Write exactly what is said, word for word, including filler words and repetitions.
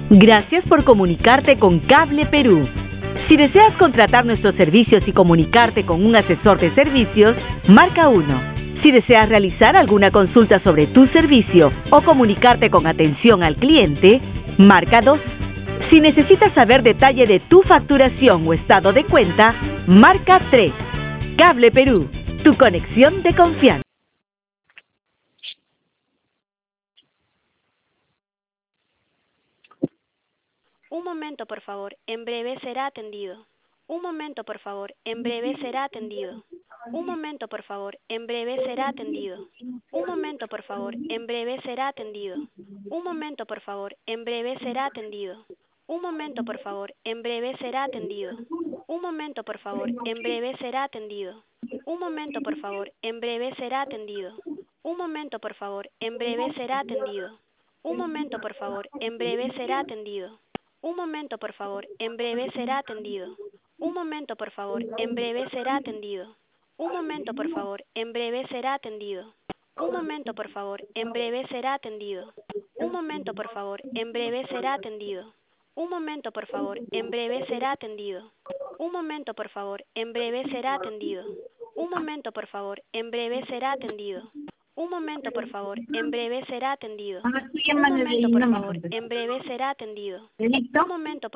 Gracias por comunicarte con Cable Perú. Si deseas contratar nuestros servicios y comunicarte con un asesor de servicios, marca uno. Si deseas realizar alguna consulta sobre tu servicio o comunicarte con atención al cliente, marca dos. Si necesitas saber detalle de tu facturación o estado de cuenta, marca tres. Cable Perú, tu conexión de confianza. Un momento, por favor. En breve será atendido. Un momento, por favor. En breve será atendido. Un momento, por favor. En breve será atendido. Un momento, por favor. En breve será atendido. Un momento, por favor. En breve será atendido. Un momento, por favor. En breve será atendido. Un momento, por favor. En breve será atendido. Un momento, por favor. En breve será atendido. Un momento, por favor. En breve será atendido. Un momento, por favor. En breve será atendido. Un momento, por favor. En breve será atendido. Un momento, por favor. En breve será atendido. Un momento, por favor. En breve será atendido. Un momento, por favor. En breve será atendido. Un momento, por favor. En breve será atendido. Un momento, por favor. En breve será atendido. Un momento, por favor. En breve será atendido. Un momento, por favor. En breve será atendido. Un momento, por favor. En breve será atendido. Un momento, por favor. En breve será atendido. Un momento,